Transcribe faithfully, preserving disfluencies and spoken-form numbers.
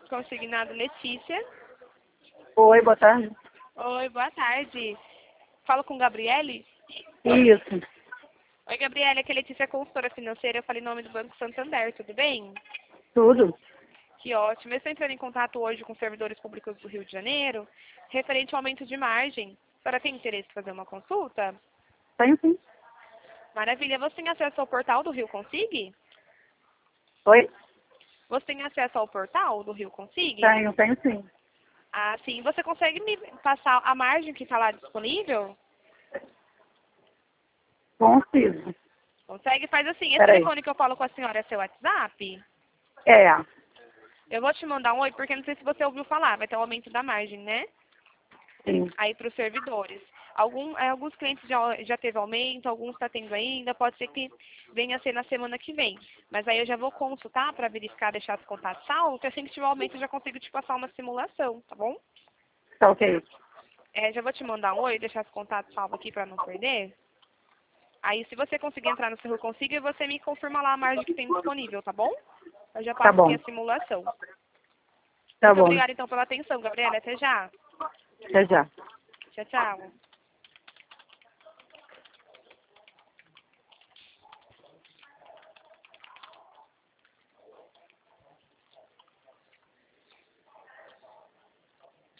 Consignado Letícia. Oi, boa tarde. Oi, boa tarde. Falo com Gabriele? Isso. Oi, Gabriele, aqui é Letícia, consultora financeira. Eu falei em nome do Banco Santander, tudo bem? Tudo? Que ótimo. Eu estou entrando em contato hoje com servidores públicos do Rio de Janeiro, referente ao aumento de margem. A senhora tem interesse em fazer uma consulta? Tenho sim. Maravilha. Você tem acesso ao portal do Rio Consig? Oi? Você tem acesso ao portal do Rio Consig? Tenho, tenho sim. Ah, sim. Você consegue me passar a margem que está lá disponível? Consigo. Consegue? Faz assim. Esse Peraí. telefone que eu falo com a senhora é seu WhatsApp? É. Eu vou te mandar um oi, porque não sei se você ouviu falar. Vai ter um aumento da margem, né? Sim. Aí para os servidores. Algum, é, alguns clientes já, já teve aumento, alguns está tendo ainda, pode ser que venha a ser na semana que vem. Mas aí eu já vou consultar para verificar, deixar os contatos salvos, que assim que tiver aumento eu já consigo te passar uma simulação, tá bom? Tá ok. É, já vou te mandar um oi, deixar os contatos salvos aqui para não perder. Aí se você conseguir entrar no seu Consiga, você me confirma lá a margem que tem disponível, tá bom? Eu já Tá passo aqui bom. a simulação. Tá Muito bom. obrigada então pela atenção, Gabriela. Até já. Até já. Tchau, tchau.